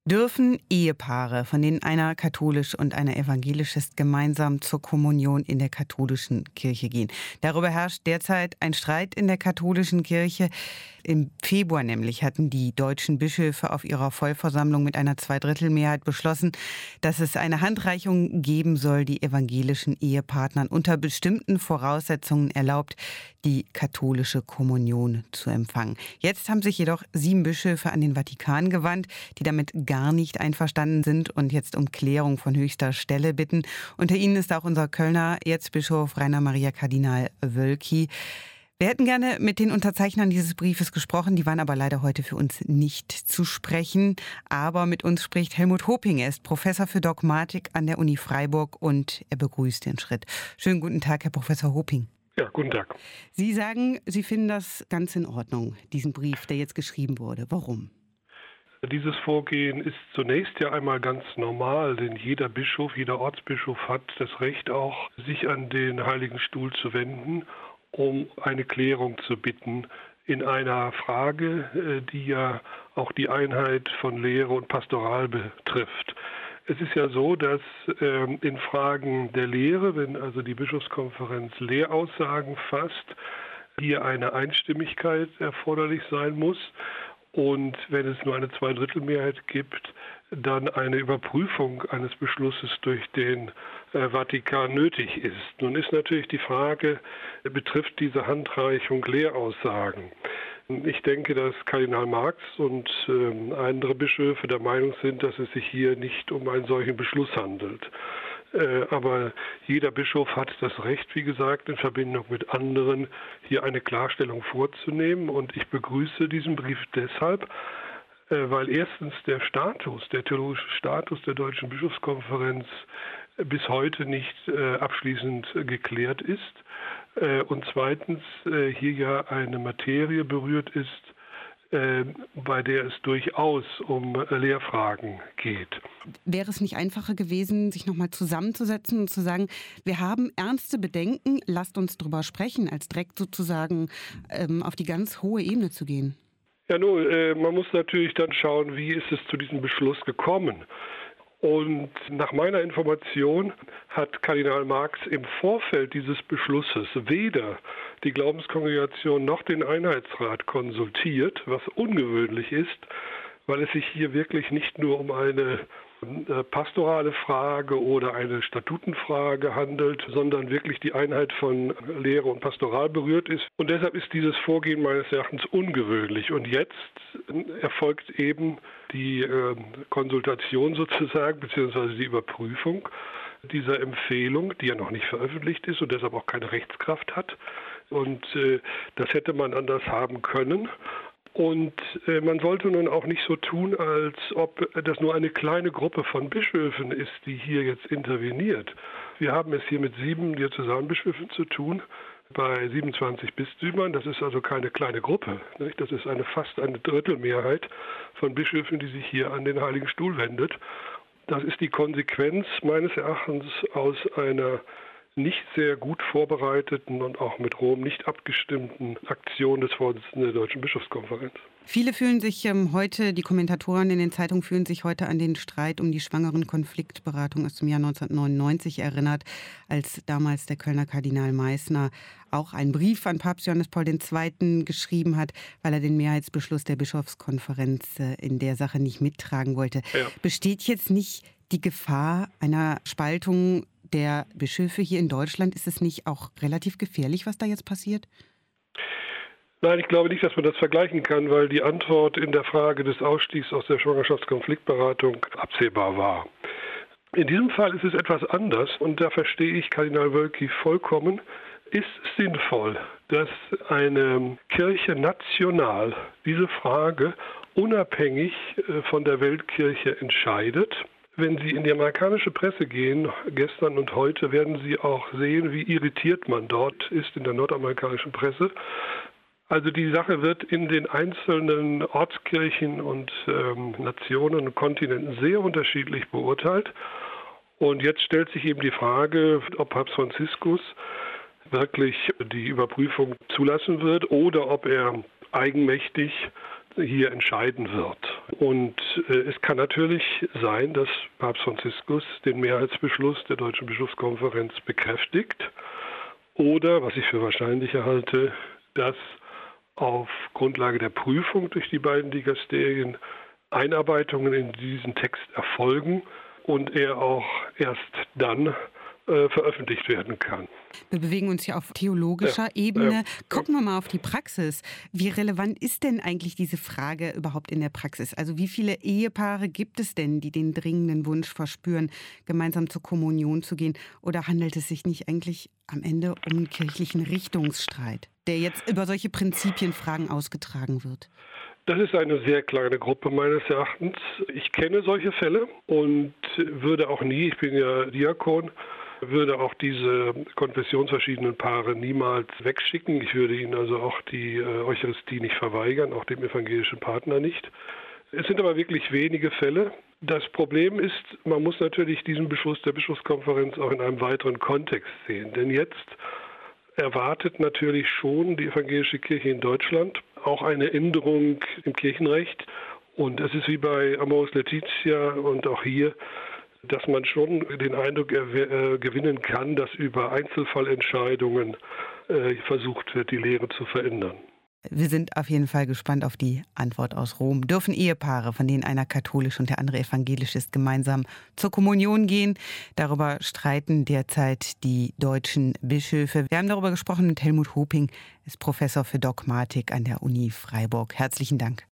Dürfen Ehepaare, von denen einer katholisch und einer evangelisch ist, gemeinsam zur Kommunion in der katholischen Kirche gehen? Darüber herrscht derzeit ein Streit in der katholischen Kirche. Im Februar nämlich hatten die deutschen Bischöfe auf ihrer Vollversammlung mit einer Zweidrittelmehrheit beschlossen, dass es eine Handreichung geben soll, die evangelischen Ehepartnern unter bestimmten Voraussetzungen erlaubt, die katholische Kommunion zu empfangen. Jetzt haben sich jedoch 7 Bischöfe an den Vatikan gewandt, die damit gar nicht einverstanden sind und jetzt um Klärung von höchster Stelle bitten. Unter ihnen ist auch unser Kölner Erzbischof Rainer Maria Kardinal Wölki. Wir hätten gerne mit den Unterzeichnern dieses Briefes gesprochen, die waren aber leider heute für uns nicht zu sprechen. Aber mit uns spricht Helmut Hoping, er ist Professor für Dogmatik an der Uni Freiburg und er begrüßt den Schritt. Schönen guten Tag, Herr Professor Hoping. Ja, guten Tag. Sie sagen, Sie finden das ganz in Ordnung, diesen Brief, der jetzt geschrieben wurde. Warum? Dieses Vorgehen ist zunächst ja einmal ganz normal, denn jeder Bischof, jeder Ortsbischof hat das Recht auch, sich an den Heiligen Stuhl zu wenden, um eine Klärung zu bitten in einer Frage, die ja auch die Einheit von Lehre und Pastoral betrifft. Es ist ja so, dass in Fragen der Lehre, wenn also die Bischofskonferenz Lehraussagen fasst, hier eine Einstimmigkeit erforderlich sein muss. Und wenn es nur eine Zweidrittelmehrheit gibt, dann eine Überprüfung eines Beschlusses durch den Vatikan nötig ist. Nun ist natürlich die Frage, betrifft diese Handreichung Lehraussagen? Ich denke, dass Kardinal Marx und andere Bischöfe der Meinung sind, dass es sich hier nicht um einen solchen Beschluss handelt. Aber jeder Bischof hat das Recht, wie gesagt, in Verbindung mit anderen hier eine Klarstellung vorzunehmen. Und ich begrüße diesen Brief deshalb, weil erstens der theologische Status der Deutschen Bischofskonferenz bis heute nicht abschließend geklärt ist. Und zweitens hier ja eine Materie berührt ist, bei der es durchaus um Lehrfragen geht. Wäre es nicht einfacher gewesen, sich nochmal zusammenzusetzen und zu sagen, wir haben ernste Bedenken, lasst uns drüber sprechen, als direkt sozusagen auf die ganz hohe Ebene zu gehen? Ja, nun, man muss natürlich dann schauen, wie ist es zu diesem Beschluss gekommen. Und nach meiner Information hat Kardinal Marx im Vorfeld dieses Beschlusses weder die Glaubenskongregation noch den Einheitsrat konsultiert, was ungewöhnlich ist, weil es sich hier wirklich nicht nur um eine pastorale Frage oder eine Statutenfrage handelt, sondern wirklich die Einheit von Lehre und Pastoral berührt ist. Und deshalb ist dieses Vorgehen meines Erachtens ungewöhnlich. Und jetzt erfolgt eben die Konsultation sozusagen, beziehungsweise die Überprüfung dieser Empfehlung, die ja noch nicht veröffentlicht ist und deshalb auch keine Rechtskraft hat. Und das hätte man anders haben können. Und man sollte nun auch nicht so tun, als ob das nur eine kleine Gruppe von Bischöfen ist, die hier jetzt interveniert. Wir haben es hier mit 7 Diözesanbischöfen zu tun, bei 27 Bistümern. Das ist also keine kleine Gruppe. Nicht? Das ist fast eine Drittelmehrheit von Bischöfen, die sich hier an den Heiligen Stuhl wendet. Das ist die Konsequenz meines Erachtens aus einer nicht sehr gut vorbereiteten und auch mit Rom nicht abgestimmten Aktion des Vorsitzenden der Deutschen Bischofskonferenz. Viele fühlen sich heute, die Kommentatoren in den Zeitungen fühlen sich heute an den Streit um die Schwangeren-Konfliktberatung aus dem Jahr 1999 erinnert, als damals der Kölner Kardinal Meissner auch einen Brief an Papst Johannes Paul II. Geschrieben hat, weil er den Mehrheitsbeschluss der Bischofskonferenz in der Sache nicht mittragen wollte. Ja. Besteht jetzt nicht die Gefahr einer Spaltung der Bischöfe hier in Deutschland? Ist es nicht auch relativ gefährlich, was da jetzt passiert? Nein, ich glaube nicht, dass man das vergleichen kann, weil die Antwort in der Frage des Ausstiegs aus der Schwangerschaftskonfliktberatung absehbar war. In diesem Fall ist es etwas anders und da verstehe ich Kardinal Wölki vollkommen. Ist es sinnvoll, dass eine Kirche national diese Frage unabhängig von der Weltkirche entscheidet? Wenn Sie in die amerikanische Presse gehen, gestern und heute, werden Sie auch sehen, wie irritiert man dort ist in der nordamerikanischen Presse. Also die Sache wird in den einzelnen Ortskirchen und Nationen und Kontinenten sehr unterschiedlich beurteilt. Und jetzt stellt sich eben die Frage, ob Papst Franziskus wirklich die Überprüfung zulassen wird oder ob er eigenmächtig hier entscheiden wird. Und es kann natürlich sein, dass Papst Franziskus den Mehrheitsbeschluss der Deutschen Bischofskonferenz bekräftigt oder, was ich für wahrscheinlicher halte, dass auf Grundlage der Prüfung durch die beiden Dikasterien Einarbeitungen in diesen Text erfolgen und er auch erst dann veröffentlicht werden kann. Wir bewegen uns ja auf theologischer Ebene. Gucken wir mal auf die Praxis. Wie relevant ist denn eigentlich diese Frage überhaupt in der Praxis? Also wie viele Ehepaare gibt es denn, die den dringenden Wunsch verspüren, gemeinsam zur Kommunion zu gehen? Oder handelt es sich nicht eigentlich am Ende um einen kirchlichen Richtungsstreit, der jetzt über solche Prinzipienfragen ausgetragen wird? Das ist eine sehr kleine Gruppe meines Erachtens. Ich kenne solche Fälle und würde auch nie, ich bin ja Diakon, würde auch diese konfessionsverschiedenen Paare niemals wegschicken. Ich würde ihnen also auch die Eucharistie nicht verweigern, auch dem evangelischen Partner nicht. Es sind aber wirklich wenige Fälle. Das Problem ist, man muss natürlich diesen Beschluss der Bischofskonferenz auch in einem weiteren Kontext sehen. Denn jetzt erwartet natürlich schon die evangelische Kirche in Deutschland auch eine Änderung im Kirchenrecht. Und es ist wie bei Amoris Laetitia und auch hier, dass man schon den Eindruck gewinnen kann, dass über Einzelfallentscheidungen versucht wird, die Lehre zu verändern. Wir sind auf jeden Fall gespannt auf die Antwort aus Rom. Dürfen Ehepaare, von denen einer katholisch und der andere evangelisch ist, gemeinsam zur Kommunion gehen? Darüber streiten derzeit die deutschen Bischöfe. Wir haben darüber gesprochen mit Helmut Hoping, ist Professor für Dogmatik an der Uni Freiburg. Herzlichen Dank.